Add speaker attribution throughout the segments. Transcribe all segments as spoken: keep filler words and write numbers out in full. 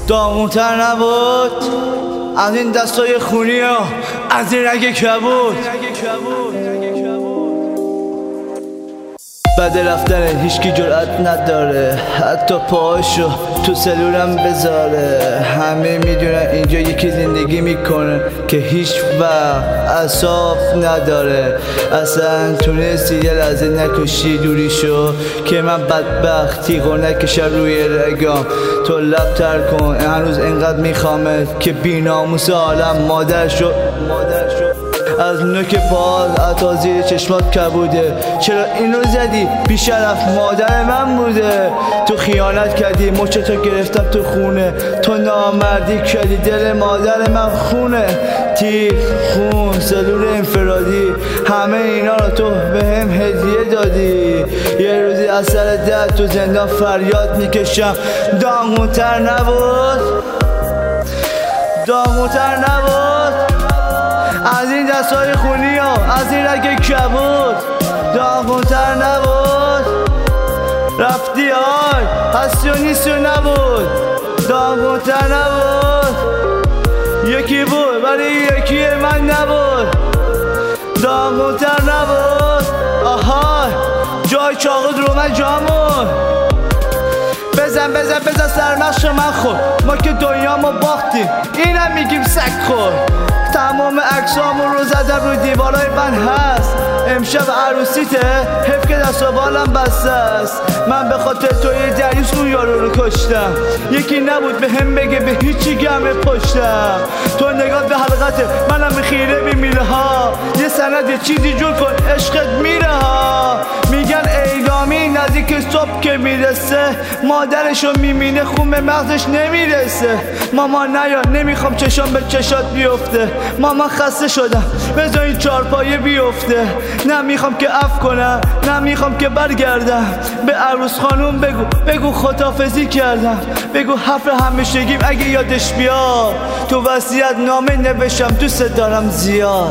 Speaker 1: داغون‌تر نبود از این دستای خونی ها، از این رگ کبود. بعد رفتن هیچکی جرأت نداره حتی پاهاشو تو سلولم بذاره. همه میدونن اینجا یکی زندگی میکنه که هیچ وقت اعصاب نداره. اصلا تونستی یه لحظه نکشی دوری شو که من بدبخت تیغو نکشم روی رگام. تو لب تر کن هنوز اینقدر میخوامت که بیناموس عالم مادر شو مادر شو از نوک پاهات عطا زیر چشمات کبوده. چرا اینو زدی؟ بیشرف مادر من بوده. تو خیانت کردی مچتو گرفتم تو خونه. تو نامردی کردی دل مادر من خونه. تیغ، خون، سلول انفرادی، همه اینا رو تو به هم هدیه دادی. یه روزی از سر درد تو زندان فریاد میکشم داغون‌تر نبود داغون‌تر نبود از این دستای خونی ها، از این رگ کبود. داغون‌تر نبود رفتی های هستی و نیستی و نبود. داغون‌تر نبود یکی بود ولی یکی من نبود. داغون‌تر نبود آها جای چاقود رو من جامون. بزن بزن بزن سرمخش من خور. ما که دنیامو باختیم اینم میگیم سگ خور. تمام عکسامون رو زدم رو دیوارای من هست. امشب عروسیته حیف که دست و بالم بسته است. من به خاطر تو یه دریوس اون یارو رو کشتم. یکی نبود به هم بگه به هیچی گمه پشتم. تو نگاه به حلقته منم به خیره میمیره ها. یه سند یه چیزی جور کن عشقت میره ها. میگن اعلامی نزدیک صبح که میرسه مادرشو میمینه خون به مغزش نمیرسه. ماما نیا نمیخوام چشام به چشات بیفته. ماما خسته شدم بذار این چارپایه بیفته. نه میخوام که عفو کنم نه میخوام که برگردم. به عروس خانوم بگو بگو خداحافظی کردم. بگو حرف همیشگیم اگه یادش بیاد. تو وصیت نامه نوشتم دوست دارم زیاد.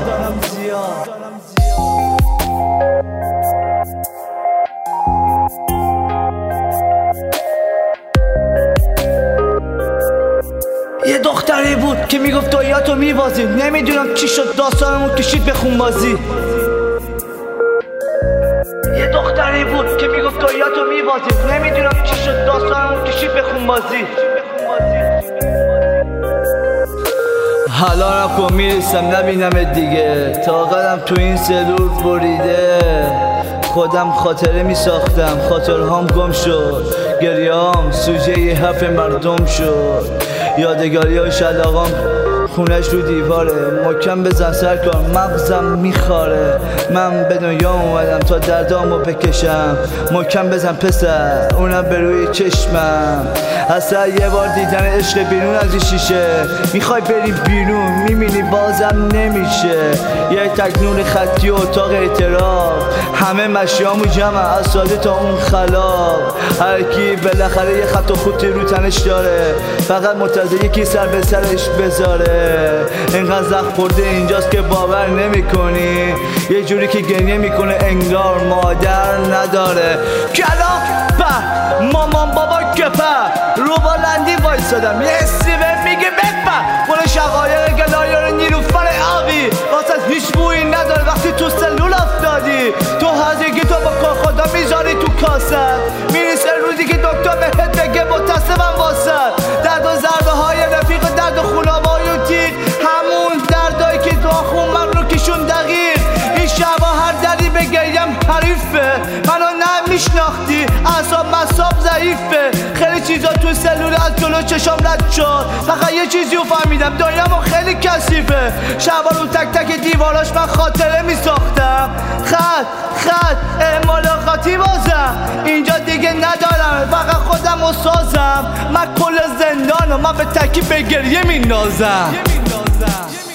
Speaker 1: یه دختری بود که میگفت داییاتو میوازی. نمیدونم چی شد داستانمون کشید به خونبازی. یه دختری بود که میگفت داییاتو میوازی. نمیدونم چی شد داستانمون کشید به خونبازی. حالا نکن میرسم نبینم دیگه. طاقتم تو این سلول بریده. خودم خاطره می ساختم خاطرهام گم شد. گریهام سوژه یه حرف مردم شد. یادگاری های شلاقام خونش رو دیواره. محکم بزن سر کار مغزم میخاره. من به دنیا اومدم تا دردامو بکشم. محکم بزن پسر اونم به روی چشمم. اصلا یه بار دیدن عشق بیرون از این شیشه. میخوای بری بیرون میبینی بازم نمیشه. یه تک نور خطی و اتاق اعتراف. همه مشیامو جمع از ساده تا اون خلاف. هرکی بالاخره یه خط و خطی رو تنش داره. فقط منتظر یکی سر به سرش بذاره. اینقدر زخم خورده اینجاست که باور نمی کنی. یه جوری که گریه میکنه انگار مادر نداره. کلا پر مامان بابا گپر رو بلندی وایسادم. یه سیبه میگه بپر برو شقایق گلایار نیلوفر آبی. واسه هیچ بویی نداره وقتی تو سلول افتادی. تو هزگی تو با کار خدا میذاری تو کاسه. میرسه روزی که دکتر بهت بگه متاسفم واسه درد و ضربه های رفیق درد و خونابای و تیر. همون دردایی که تو خون من رو کشون دقیق. این شبا هر دردی بگیم حریفه. منو نمیشناختی اعصاب مصاب ضعیفه. خیلی چیزا تو سلول از جلو چشام رد شد. فقط یه چیزی رو فهمیدم دنیامو خیلی کثیفه. شبا رو تک تک دیواراش من خاطره میساختم. خط خط اعمال خطی بازم اینجا دیگه ندارم. فقط خودم و سازم. من کل زندانو من به تکی به گریه مینازم.